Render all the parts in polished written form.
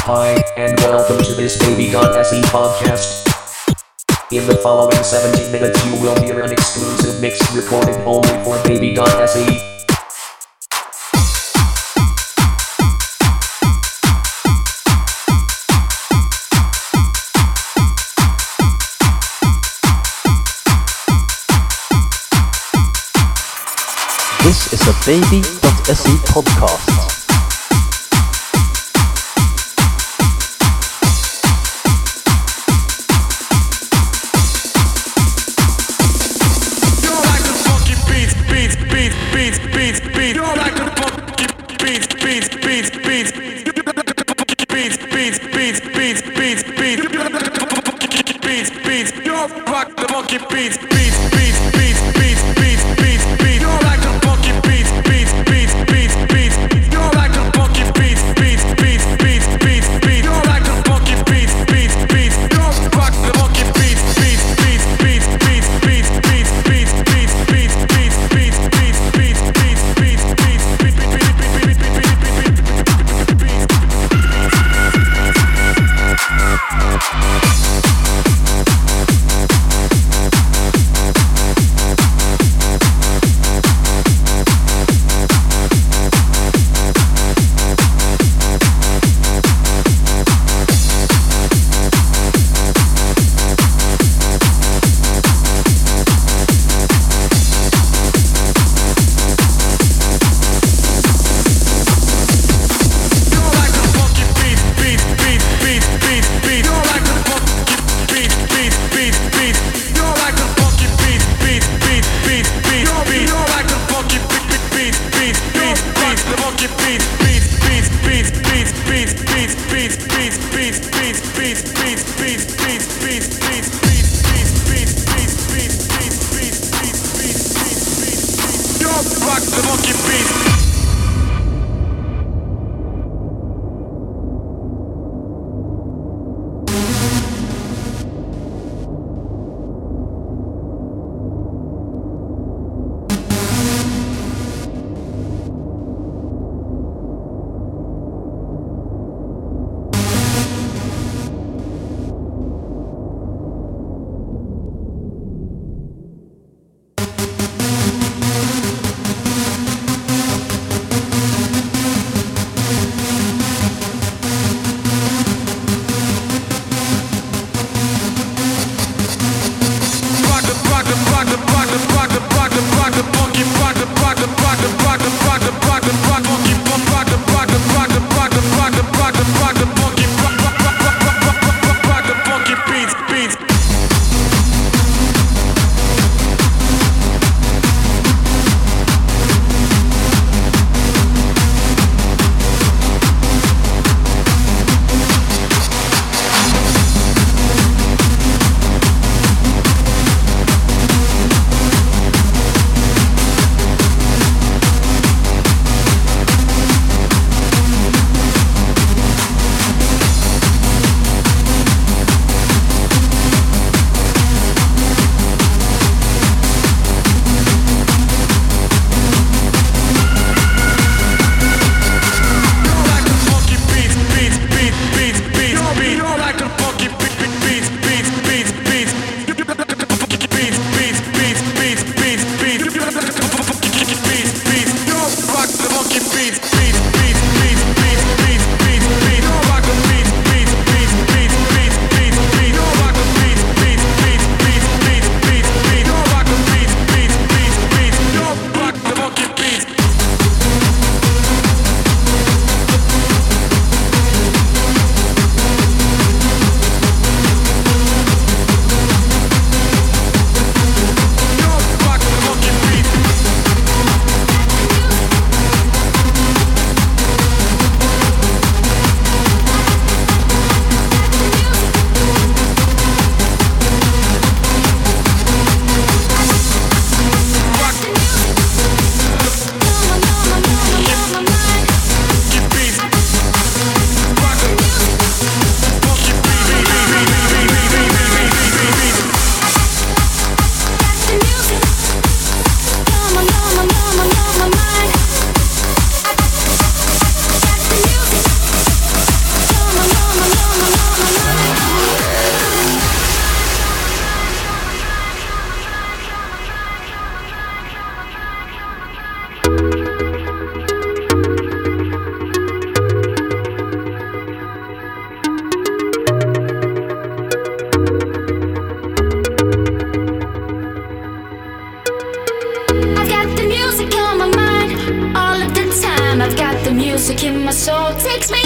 Hi, and welcome to this Baby.se podcast. In the following 17 minutes you will hear an exclusive mix recorded only for Baby.se. This is a Baby.se podcast.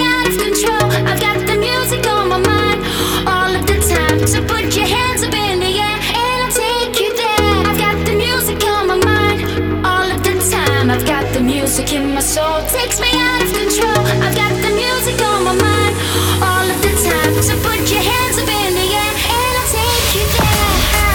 out of control. I've got the music on my mind all of the time. So put your hands up in the air and I'll take you there. I've got the music on my mind all of the time. I've got the music in my soul, takes me out of control. I've got the music on my mind all of the time. So put your hands up in the air and I'll take you there.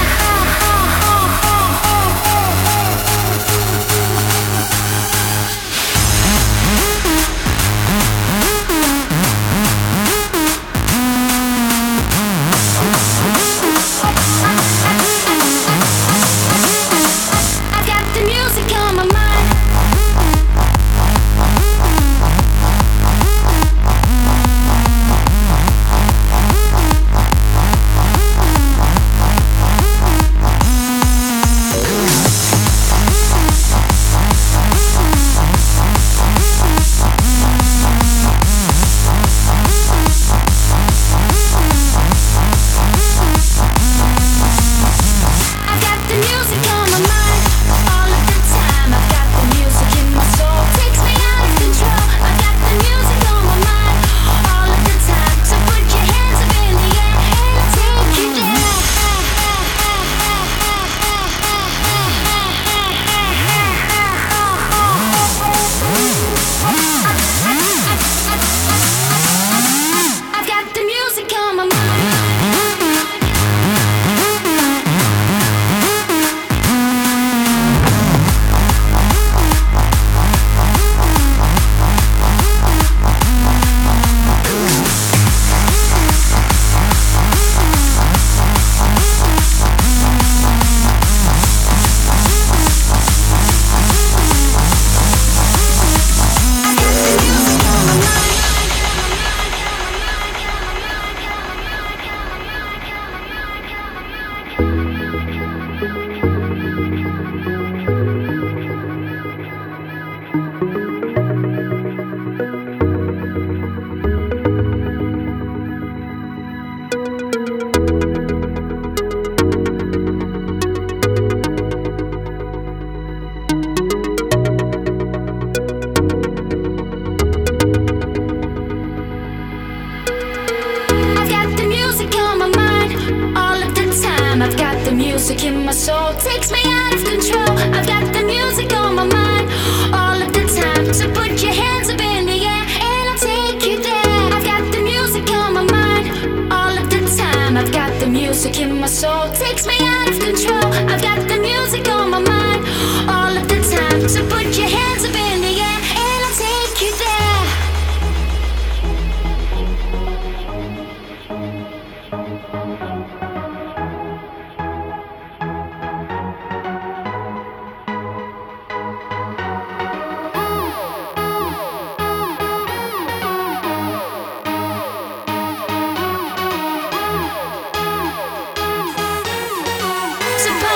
I've got the music on my mind. I've got the music on my mind all of the time. I've got the music in my soul, takes me out of control. I've got the music on my mind all of the time. So put your hands up in the air and I'll take you there. I've got the music on my mind. I've got the music on my mind all of the time. I've got the music in my soul, takes me out of control. I've got the music on my mind all of the time. So put your hands up in the air and I'll take you there. I've got the music on my mind all of the time. I've got the music in my soul, takes me out of control. I've got the music on my mind all of the time. So put your hands up in the air and I'll take you there. So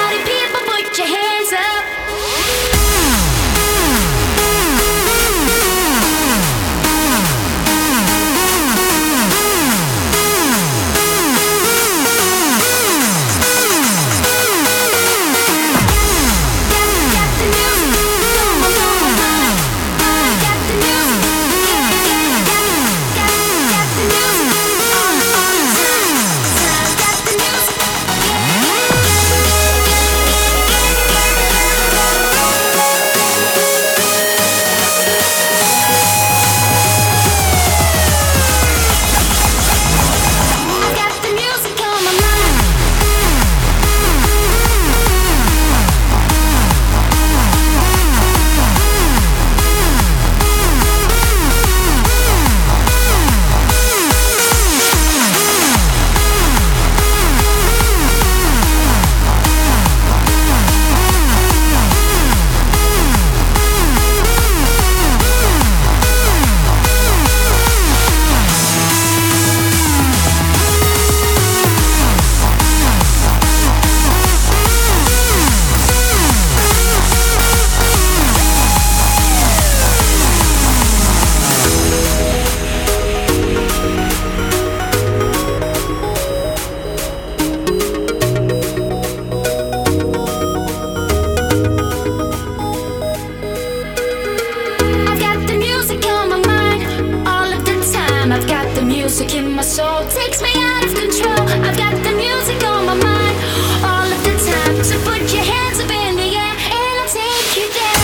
music in my soul takes me out of control. I've got the music on my mind all of the time. So put your hands up in the air and I'll take you there.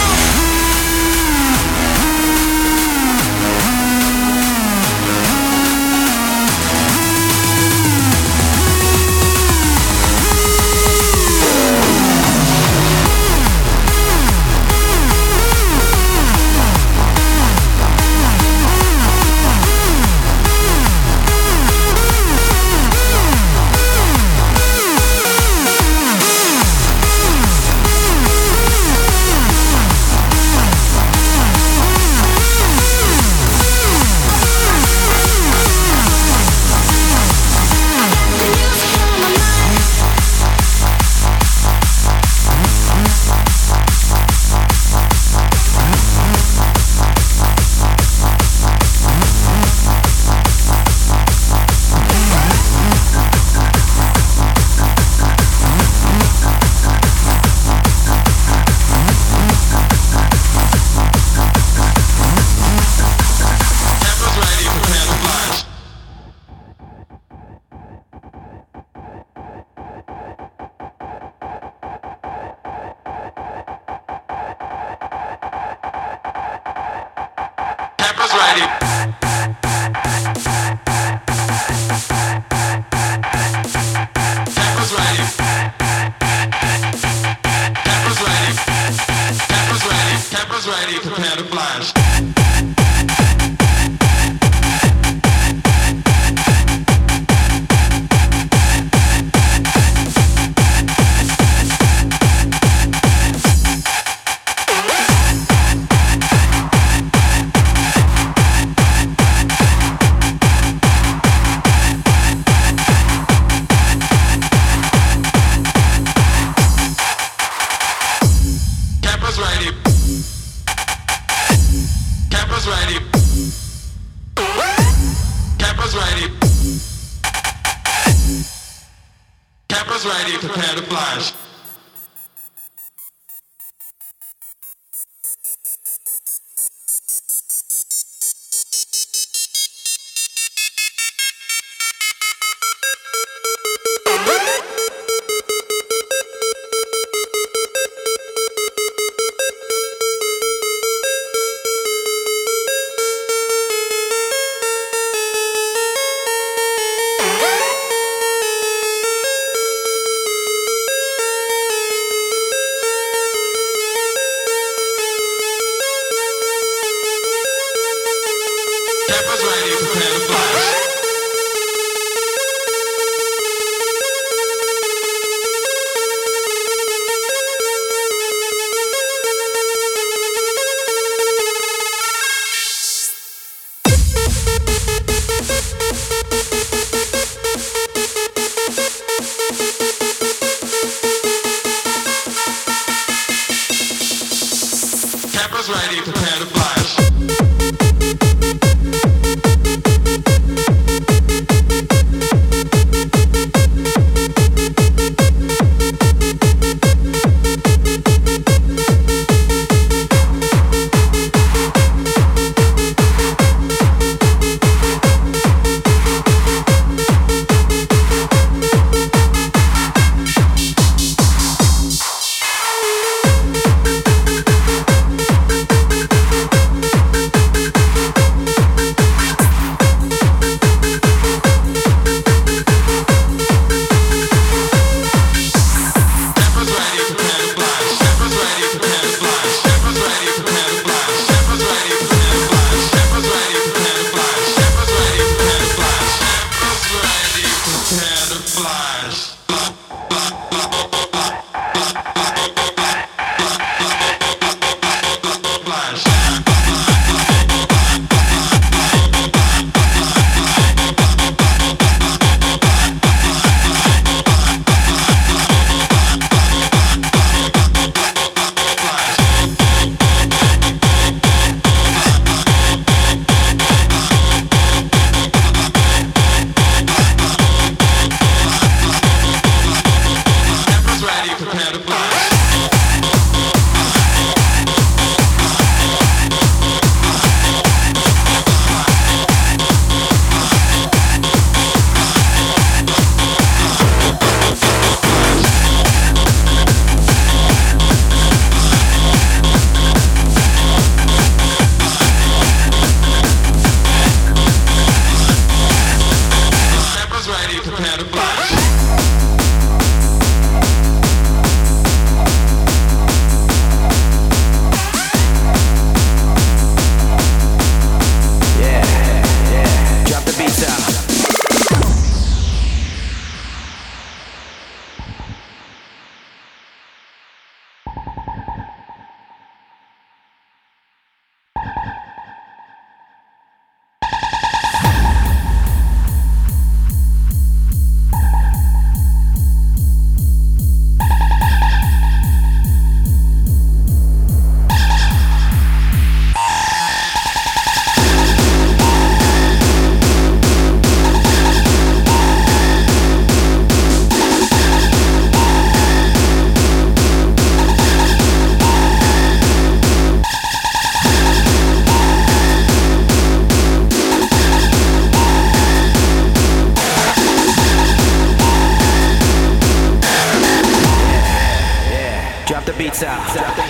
beats out.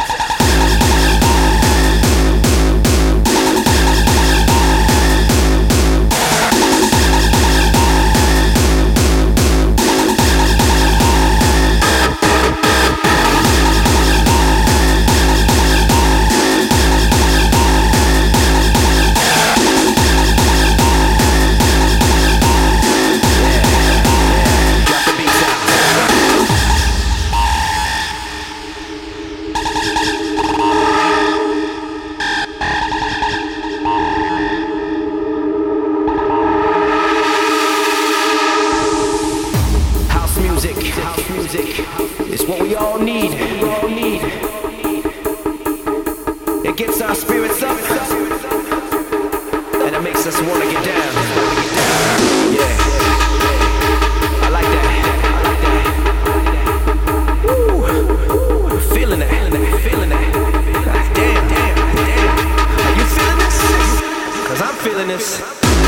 It's what we all need. It gets our spirits up, and it makes us want to get down. Yeah, I like that. Woo, feeling that. Damn. Are you feeling this? 'Cause I'm feeling this.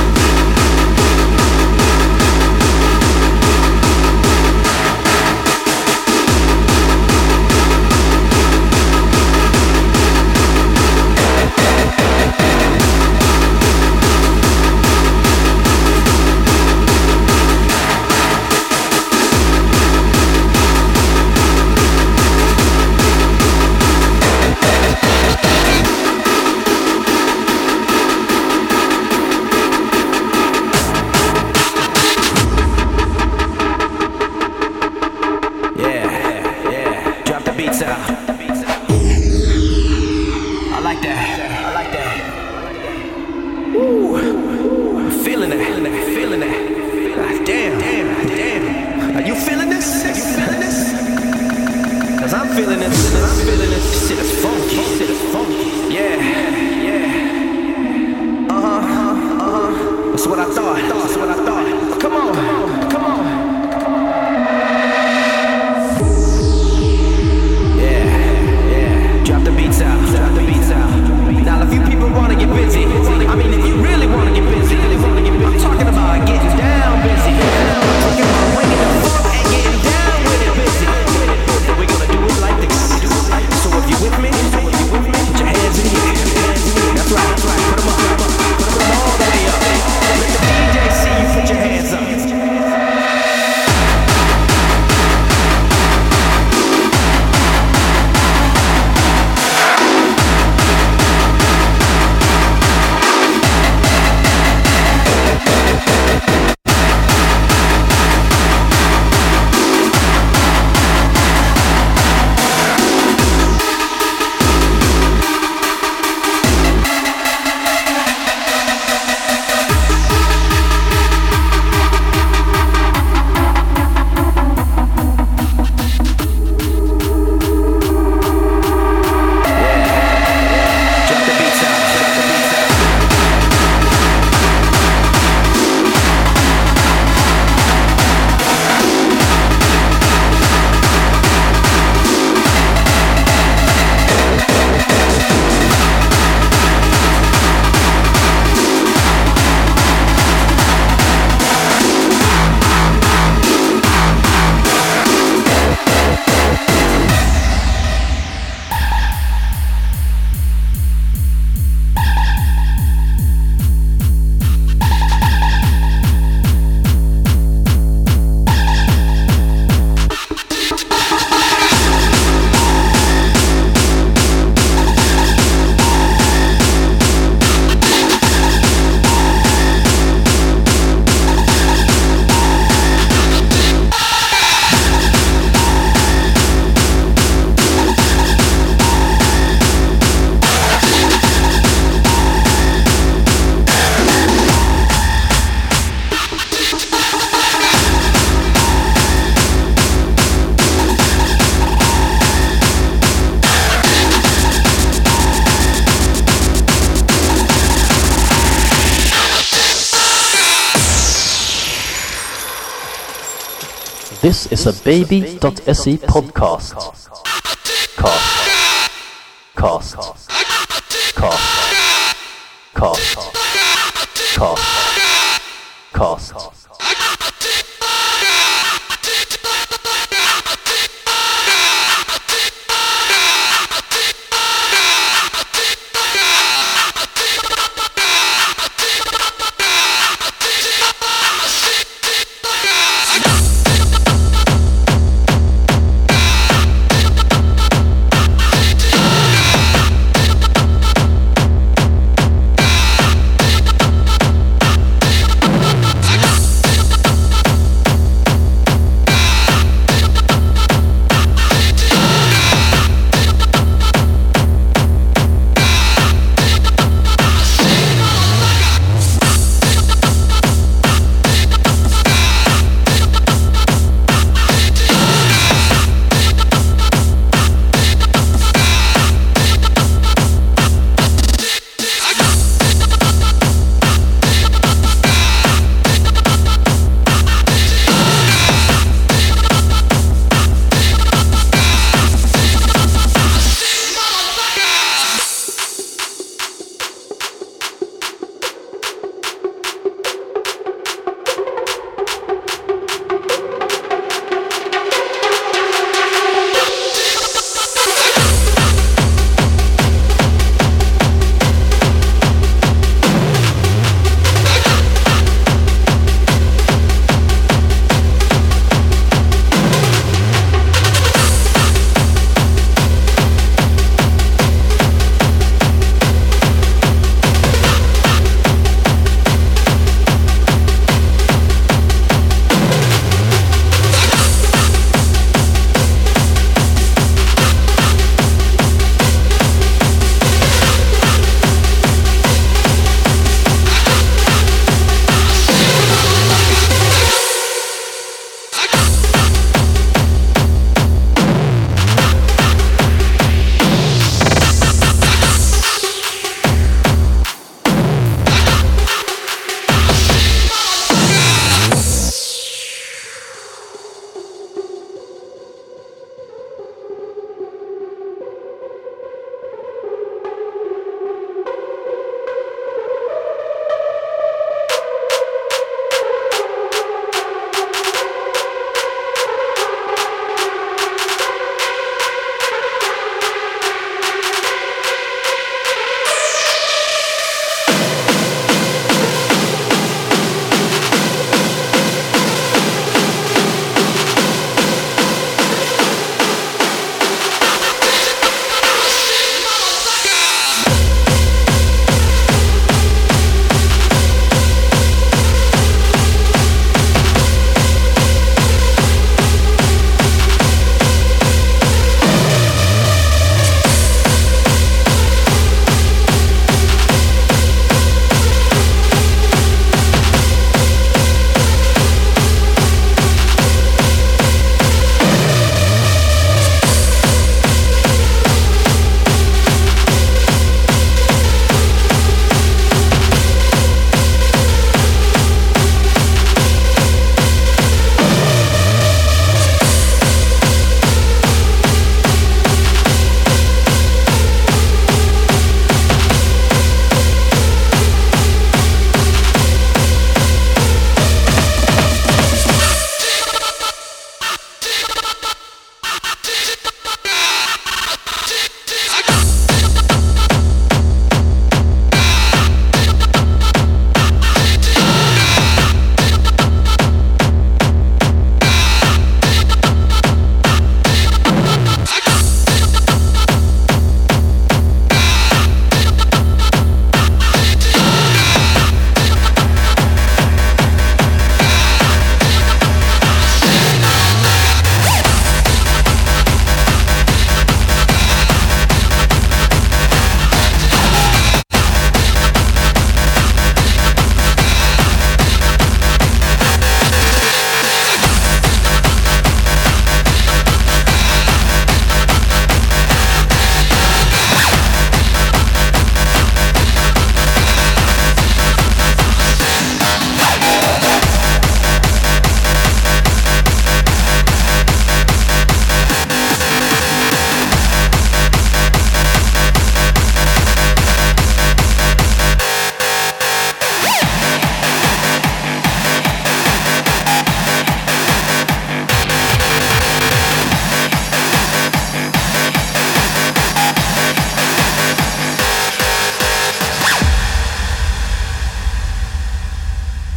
This is a baby.se podcast. Cast.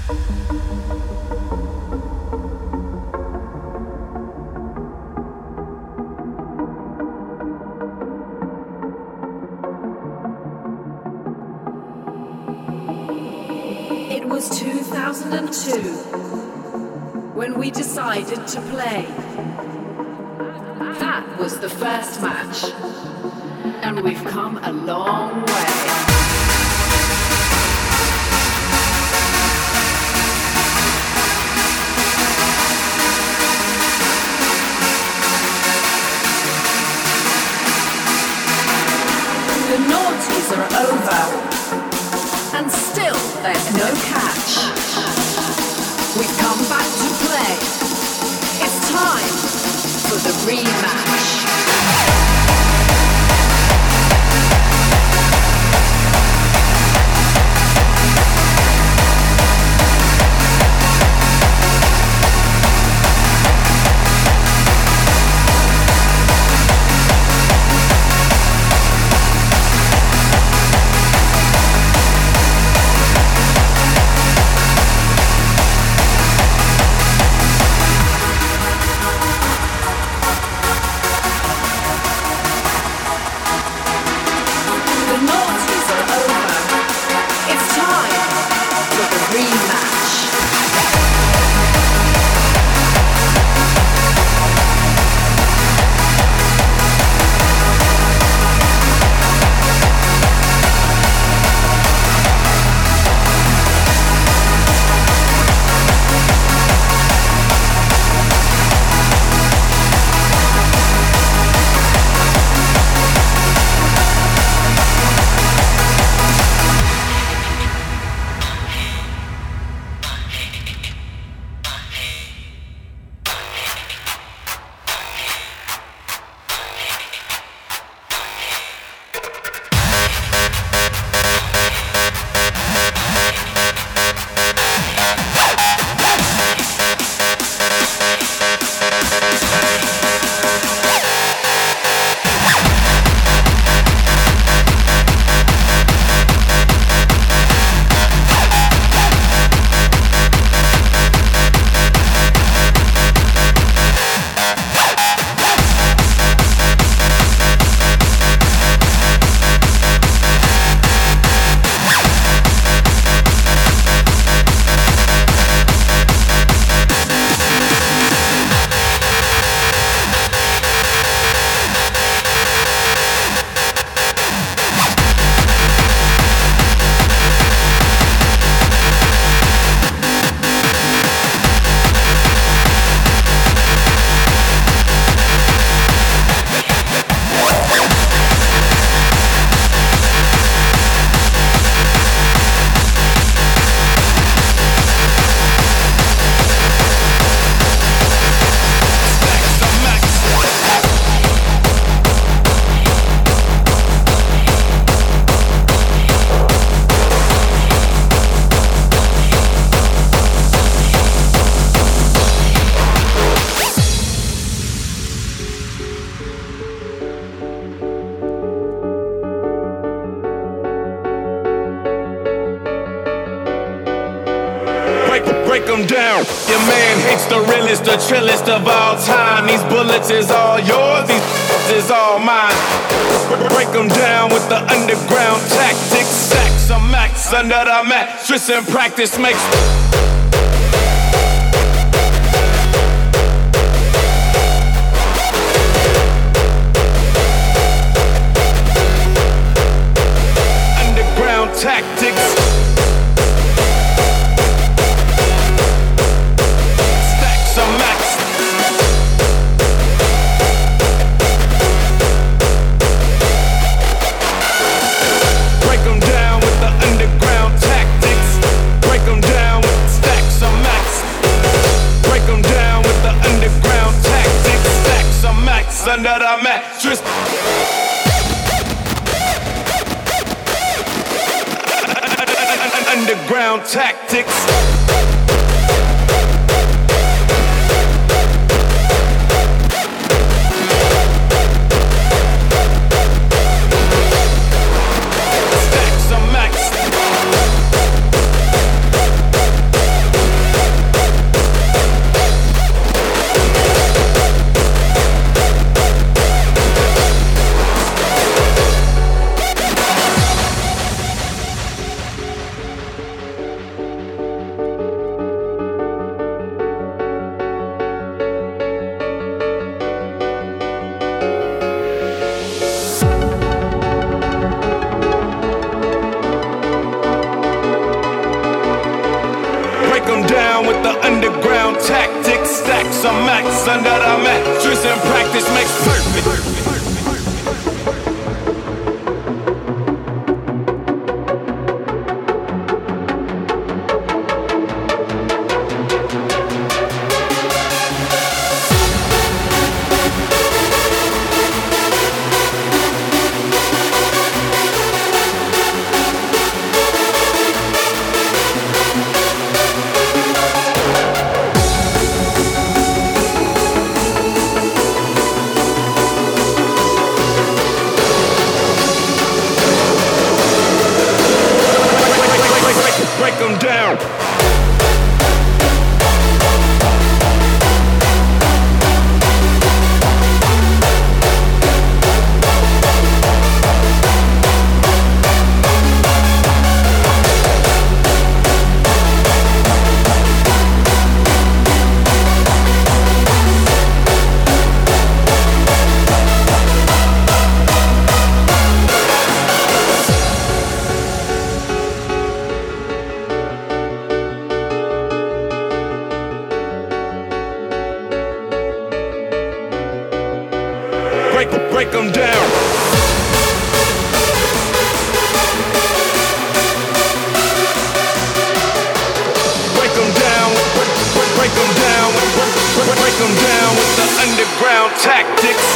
It was 2002 when we decided to play. That was the first match, and we've come a long way. The noughties are over, and still there's no catch. We've come back to play. It's time for the rematch. break them down. Your man hates the realest, the trillest of all time. These bullets is all yours, these is all mine. Break them down with the underground tactics. Stacks of max under the mattress and practice makes underground tactics. Under the mattress. Underground tactics. Stacks of max. down with the underground tactics. Stacks of max under the mattress and practice makes perfect. Break them down. Break them down. Break them down. Break them down. Break them down with the underground tactics.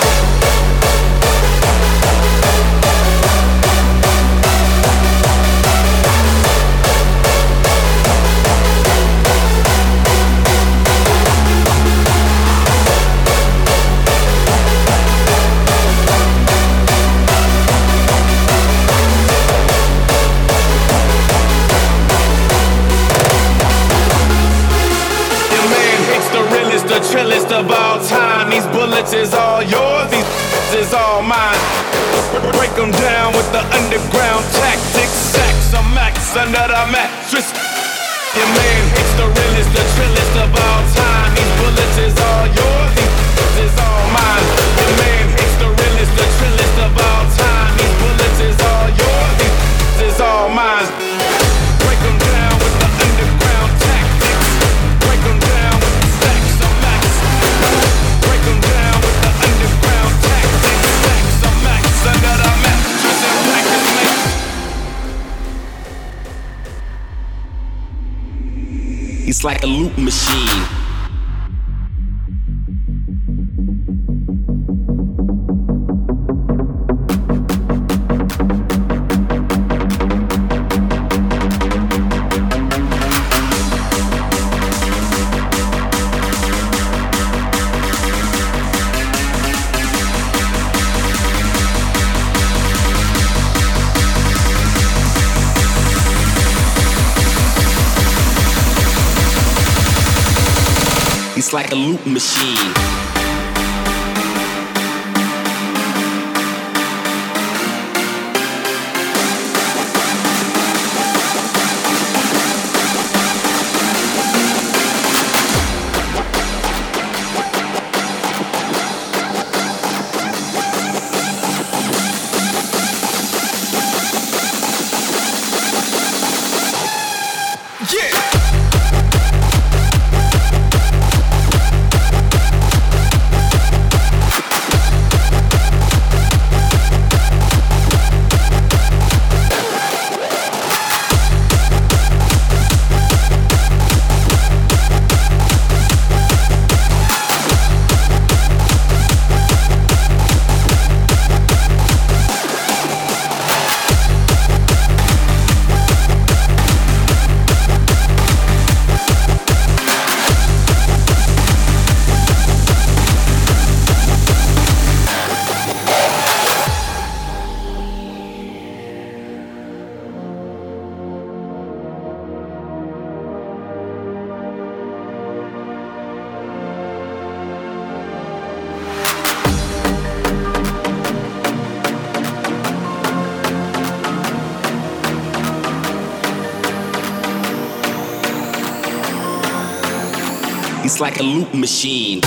The trillest of all time. These bullets is all yours, these is all mine. Break them down with the underground tactics. Sacks of max under the mattress. Your man hits the realest, the trillest of all time. These bullets is all yours, these is all mine. Your man hits the realest, the trillest of all time. These bullets is all yours, these is all mine. Break them down with the underground tactics. Break them down with the stacks of max. Break them down with the underground tactics. Stacks of max under the mattress and practice makes. It's like a loop machine. It's like a loop machine. It's like a loop machine.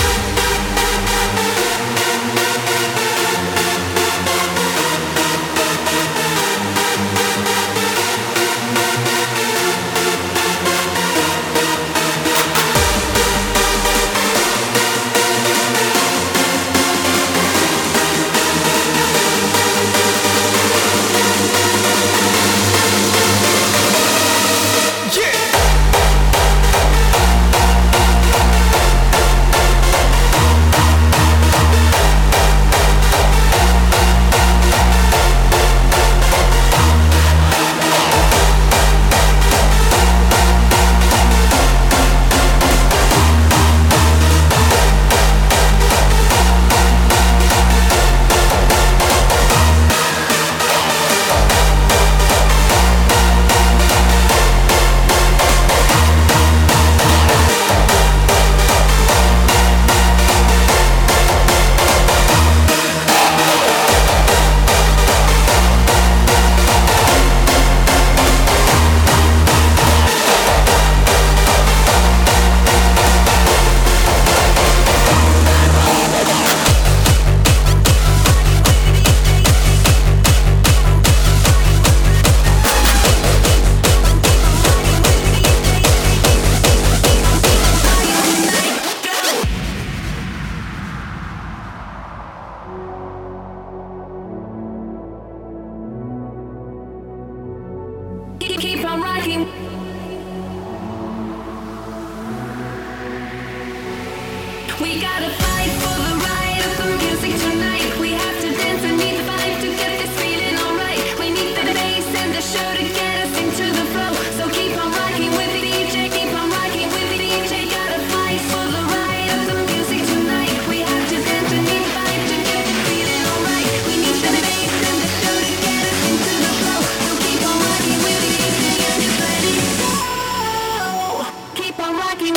We gotta fight for the right of the music tonight. We have to dance and meet the vibe to get this feeling alright. We need the bass and the show to get us into the flow. So keep on rocking with the DJ, keep on rocking with the DJ. Gotta fight for the right of the music tonight. We have to dance and meet the vibe to get this feeling alright. We need the bass and the show to get us into the flow. So keep on rocking with the DJ and just let it go. Keep on rocking.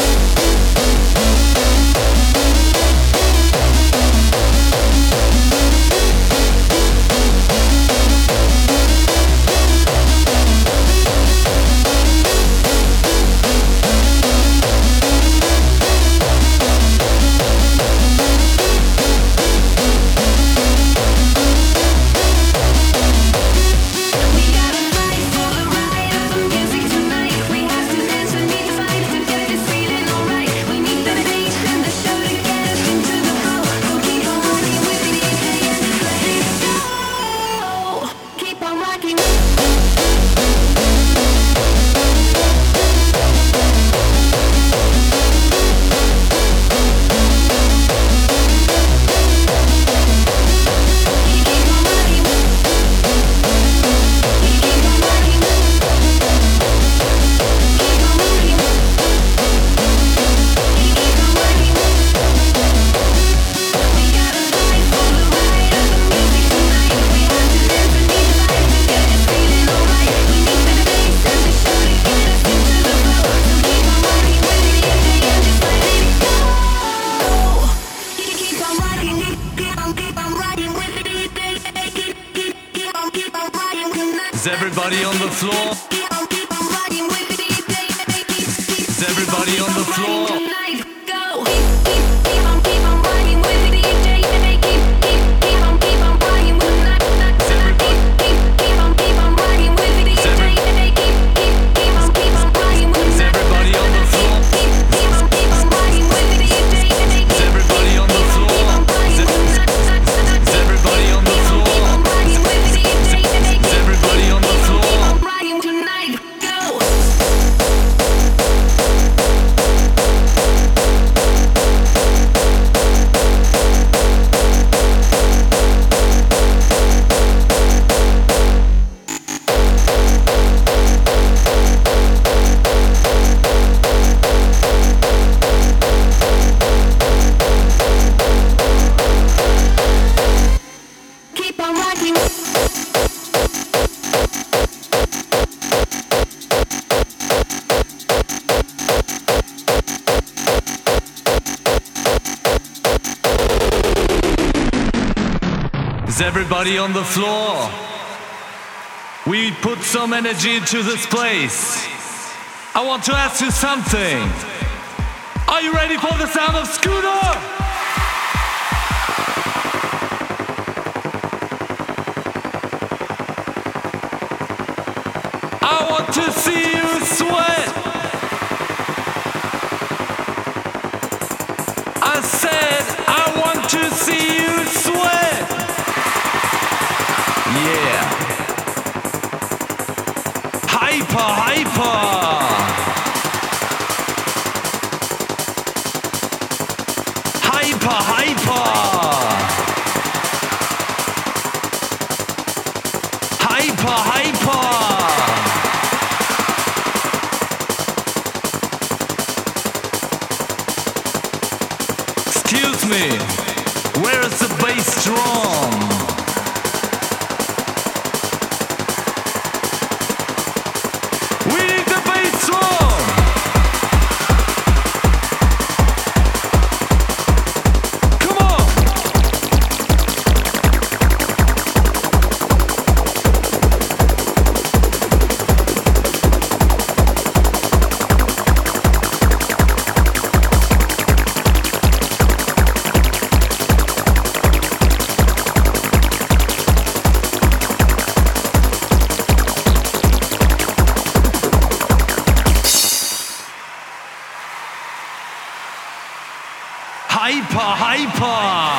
Is everybody on the floor? Is everybody on the floor? Is everybody on the floor? We put some energy into this place. I want to ask you something. Are you ready for the sound of Scooter? I want to see you sweat. I said I want to see you sweat. Yeah. Hyper, hyper. Hyper, hyper. Hyper, hyper. Excuse me, where is the bass drum? We need the bass drum! Come on! Hyper, hyper.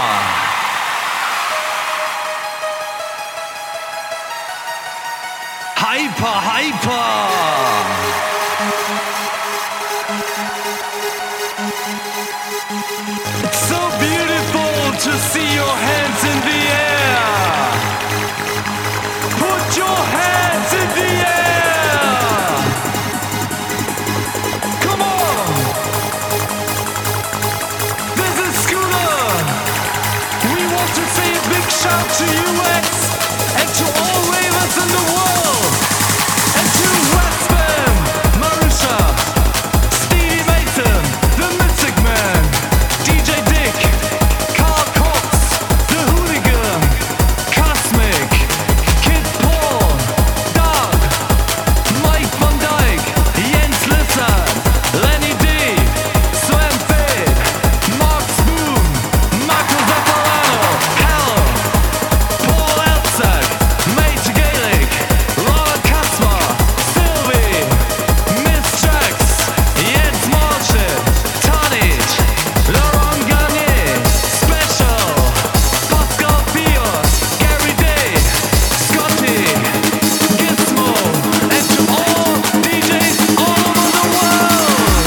Hyper, hyper. It's so beautiful to see your hands in the air. Put your hands in the air. Come on. This is Scooter. We want to say a big shout to UX and to all ravers in the world. And to Westman, Marusha, Stevie Mason, the Mystic Man, DJ Dick, Carl Cox, the Hooligan, Cosmic, Kid Paul, Doug, Mike Van Dyke, Jens Lissard, Lenny D, Sven Fade, Mark Spoon, Marco Zapparano, Hell, Paul Elzak, Mate Gaelic, Robert Katzmar, Sylvie, Miss Jax, Jens Marshall, Tonic, Laurent Garnier, Special, Pascal Pios, Gary Day, Scotty, Gizmo, and to all DJs all over the world.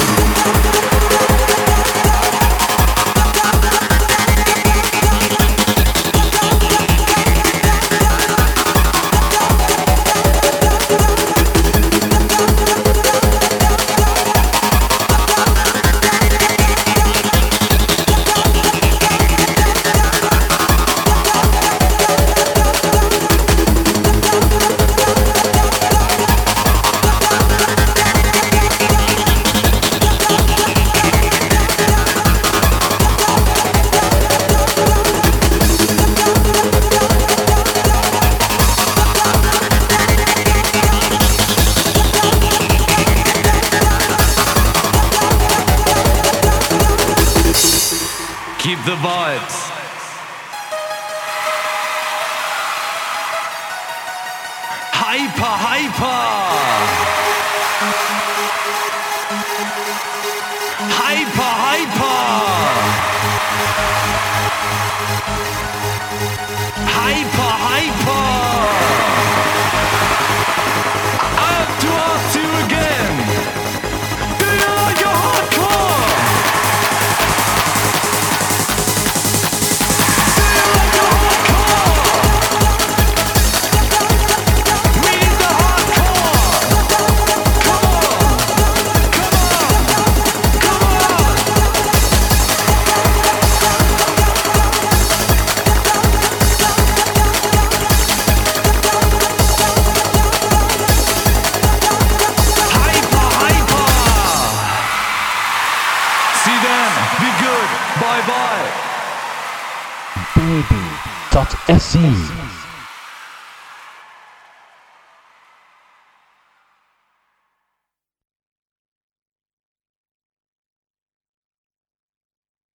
Keep the vibes. Hyper, hyper. Hyper, hyper. Hyper, hyper. I have to ask you again. Do you like your hardcore? We need the hardcore. Come on, come on, come on. Hyper, hyper. See them. Be good. Bye bye. Baby.se